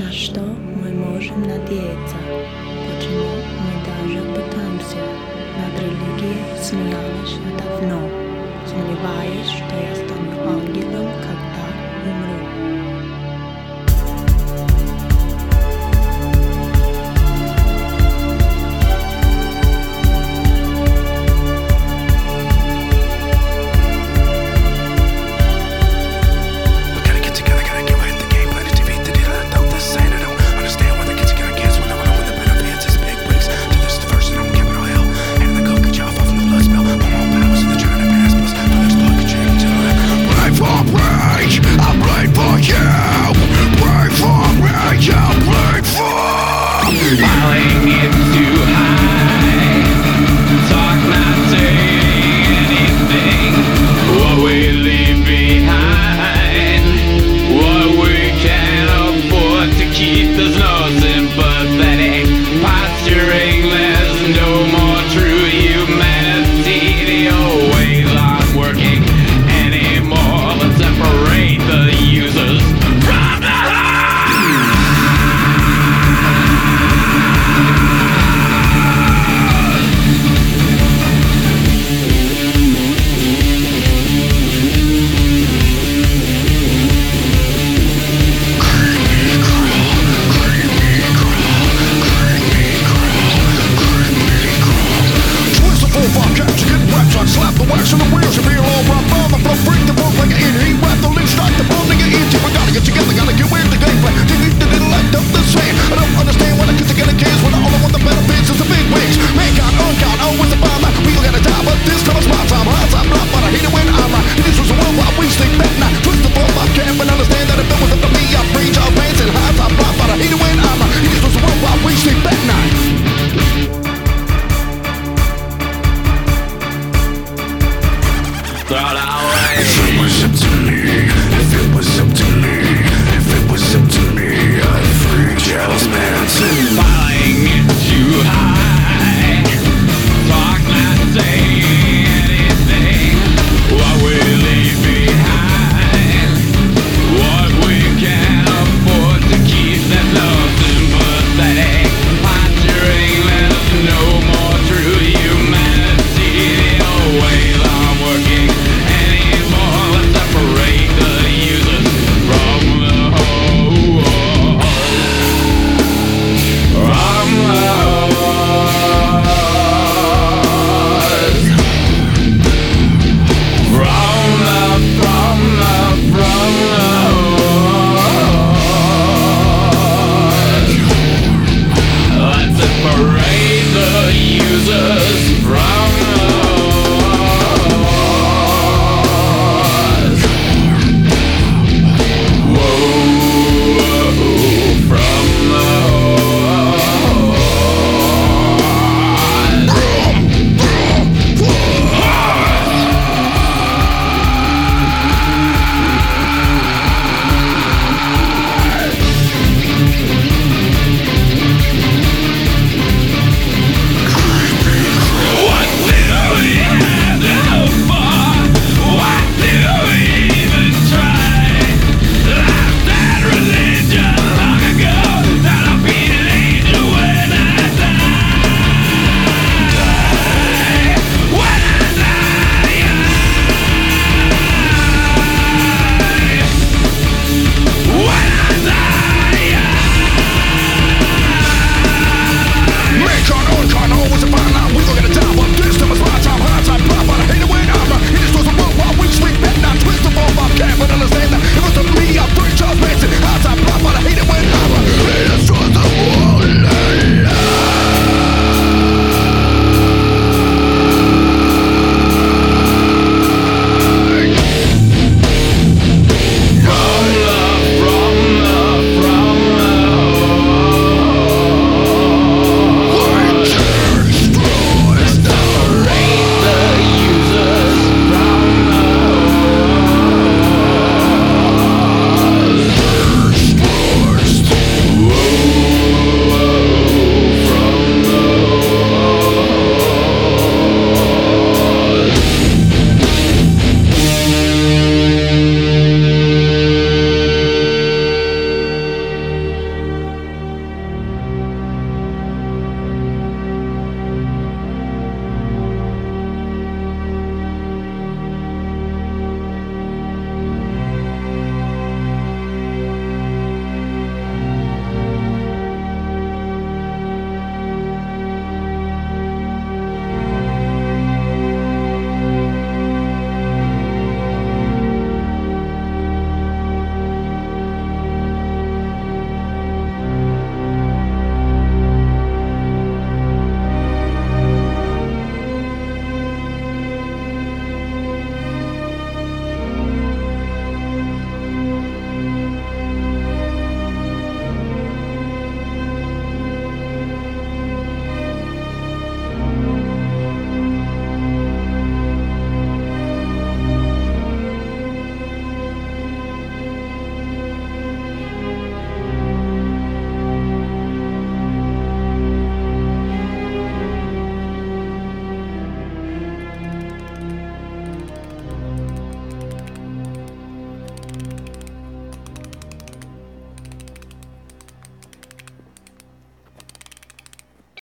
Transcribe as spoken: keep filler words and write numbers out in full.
на что мы можем надеяться, почему мы даже пытаемся. Над религией смеялась я давно, сомневаясь, что я стану ангелом, когда умру. Falling in too high, talk not saying anything. What we leave behind, what we can't afford to keep. There's no sympathetic posturing. There's no more true humanity. The old ways aren't working anymore. Let's separate the users from the slap the wax on the wheels and feel all right on the floor. Bring the boat like an in heat. Wrap the leaves, strike the bone, nigga easy. We gotta get together, gotta get with the gameplay. You need to light up the sand. I don't understand why the kids are getting kids when the only one the better fits is the big wigs. Mankind, unkind, always a bomb. We all gotta die, but this time it's my time. High time, block, but I hate it when I'm right. This was a world while we sleep at night. Twist the ball, I can't even understand that if it was up to me, I'd preach our pants and high time, block, but I hate it when I'm right. This was a world while we sleep at night. throw it away. If it was up to me, if it was up to me, if it was up to me, I'd free Charles Manson.